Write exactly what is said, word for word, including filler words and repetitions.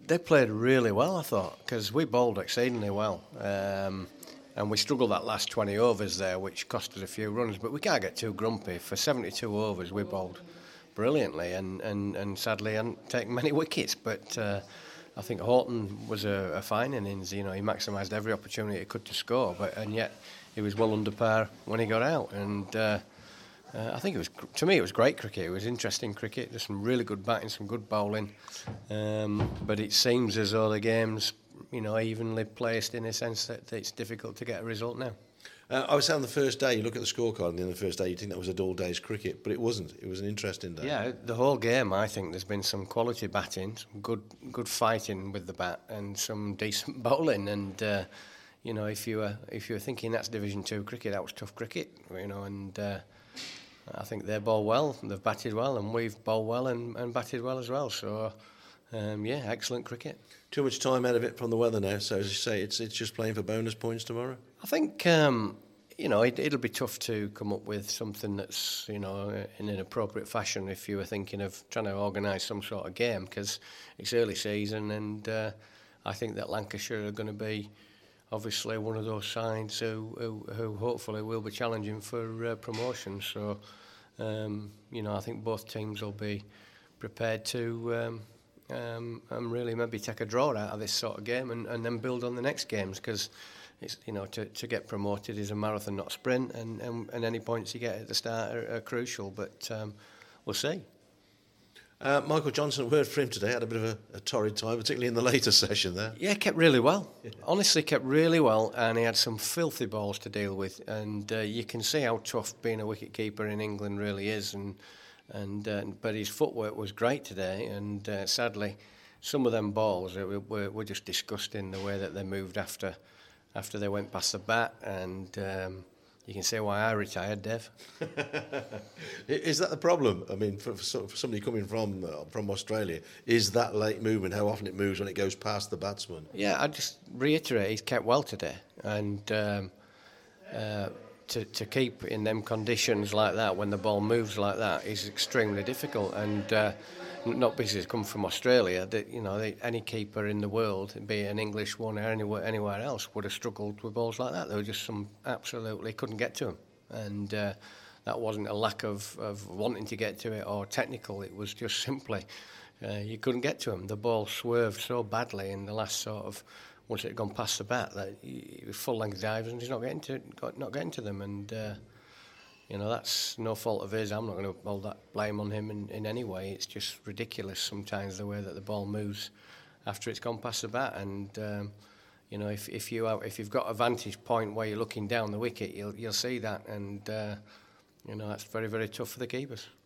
they played really well, I thought, because we bowled exceedingly well. Um, and we struggled that last twenty overs there, which cost us a few runs. But we can't get too grumpy. For seventy-two overs, we bowled brilliantly and, and, and sadly hadn't taken many wickets. But uh, I think Horton was a, a fine innings. You know, he maximised every opportunity he could to score, but and yet he was well under par when he got out. And uh, uh, I think it was, to me, it was great cricket. It was interesting cricket. There's some really good batting, some good bowling. Um, but it seems as though the game's, you know, evenly placed in a sense that it's difficult to get a result now. Uh, I was saying on the first day, you look at the scorecard, and then the first day you think that was a dull day's cricket, but it wasn't. It was an interesting day. Yeah, the whole game, I think there's been some quality batting, some good good fighting with the bat, and some decent bowling. And uh, you know, if you were if you were thinking that's Division Two cricket, that was tough cricket. You know, and uh, I think they bowl well, they've batted well, and we've bowled well and, and batted well as well. So um, yeah, excellent cricket. Too much time out of it from the weather now. So as you say, it's it's just playing for bonus points tomorrow. I think, um, you know, it, it'll be tough to come up with something that's, you know, in an appropriate fashion if you were thinking of trying to organise some sort of game, because it's early season, and uh, I think that Lancashire are going to be obviously one of those sides who, who, who hopefully will be challenging for uh, promotion. So, um, you know, I think both teams will be prepared to um, um, and really maybe take a draw out of this sort of game and, and then build on the next games, because it's, you know, to, to get promoted is a marathon, not a sprint, and, and, and any points you get at the start are, are crucial, but um, we'll see. Uh, Michael Johnson, a word for him today, had a bit of a, a torrid time, particularly in the later session there. Yeah, kept really well. Yeah. Honestly, kept really well, and he had some filthy balls to deal with, and uh, you can see how tough being a wicket-keeper in England really is, and and uh, but his footwork was great today, and uh, sadly, some of them balls were, were, were just disgusting, the way that they moved after after they went past the bat, and um, you can see why I retired, Dave. Is that the problem? I mean, for, for somebody coming from uh, from Australia, is that late movement, how often it moves when it goes past the batsman? Yeah, I just reiterate, he's kept well today, and um, uh, to, to keep in them conditions like that, when the ball moves like that, is extremely difficult, and uh, not because it's come from Australia, that, you know, they, any keeper in the world, be it an English one or anywhere, anywhere else, would have struggled with balls like that. There were just some absolutely couldn't get to them, and uh, that wasn't a lack of, of wanting to get to it or technical. It was just simply uh, you couldn't get to them. The ball swerved so badly in the last sort of once it had gone past the bat that he was full length dives and he's not getting to not getting to them, and. Uh, You know, that's no fault of his. I'm not going to hold that blame on him in, in any way. It's just ridiculous sometimes the way that the ball moves after it's gone past the bat. And um, you know, if if you are, if you've got a vantage point where you're looking down the wicket, you'll you'll see that. And uh, you know, that's very very tough for the keepers.